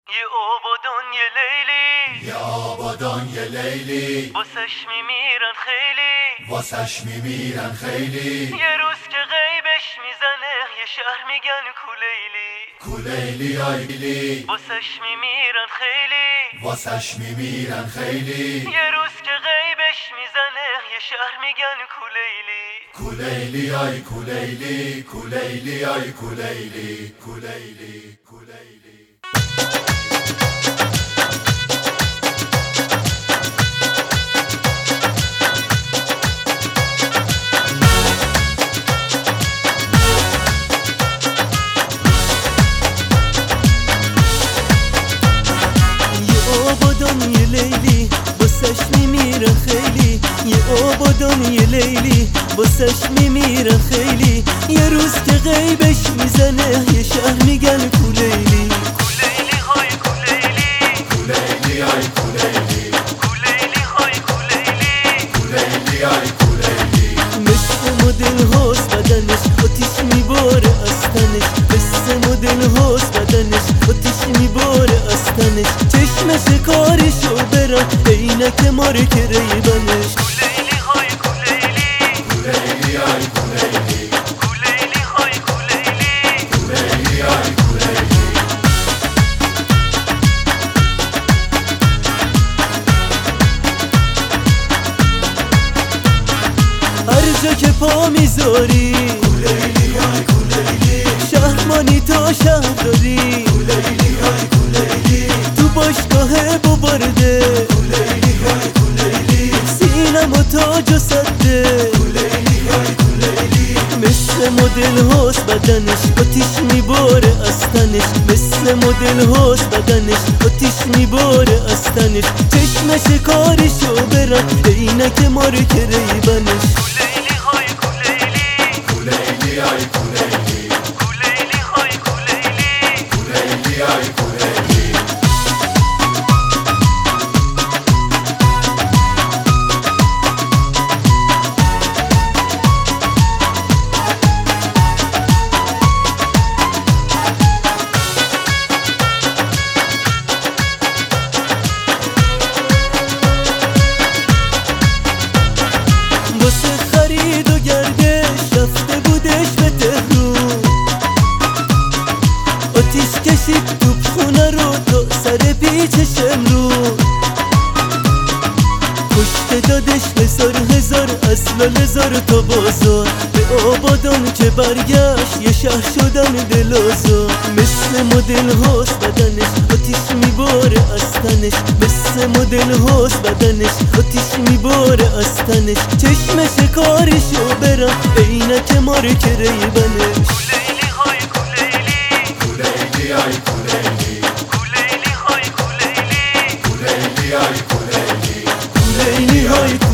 یه آبادان یه لیلی، یه آبادان یه لیلی، واسش میمیرن خیلی، واسش میمیرن خیلی. یه روز که غیبش میزنه یه شهر میگن کولیلی، کولیلی آیلی، واسش میمیرن خیلی، واسش میمیرن خیلی. یه روز که غیبش میزنه یه شهر میگن کولیلی. کولیلی آی کولیلی، کولیلی آی کولیلی، کولیلی کولیلی. یه لیلی واسش میمیرن خیلی، یه آبادان یه لیلی واسش میمیرن خیلی. یه روز که غیبش میزنه یه شهر میگن کولیلی. کولیلی های کولیلی، کولیلی آی کولیلی، کولیلی های کولیلی، کولیلی آی کولیلی. مثل مدل هاست بدنش آتیش میباره از تنش، مثل مدل هاست بدنش آتیش میباره از تنش. چشمش کارشو برم عینک ماره که ریبنش. کولیلی های کولیلی، کولیلی آی کولیلی، کولیلی های کولیلی، کولیلی آی کولیلی. هر جا که پا میذاری کولیلی آی کولیلی، شهرمانی تا شهر داری. کولیلی آی کولیلی، تو باشگاه ببرده کولیلی آی کولیلی، سینم و تاج و سده. کولیلی آی کولیلی. مثل مدل هاست بدنش آتیش میباره از تنش، مثل مدل هاست بدنش آتیش میباره از تنش. چشمش کارشو برم عینک ماره که ریبنش. کولیلی های کولیلی، کولیلی آی کولیلی، کولیلی های کولیلی، کولیلی آی کولیلی. واسه خرید و گردش رفته بودش به تهرون، آتیش کشید توپ خونه رو تا سر پیچش امرون. کشته دادش هزار اصلا هزار تا بازار. به آبادان که برگشت یه شهر شدن دلازار. مثل مدل هاست بدنش آتیش میباره از تنش، مثل مدل هاست بدنش آتیش میباره از تنش. چشمش کارشو برم عینک ماره که ریبنش. کولیلی های کولیلی، کولیلی آی کولیلی، کولیلی های کولیلی، کولیلی آی کولیلی. لیلی های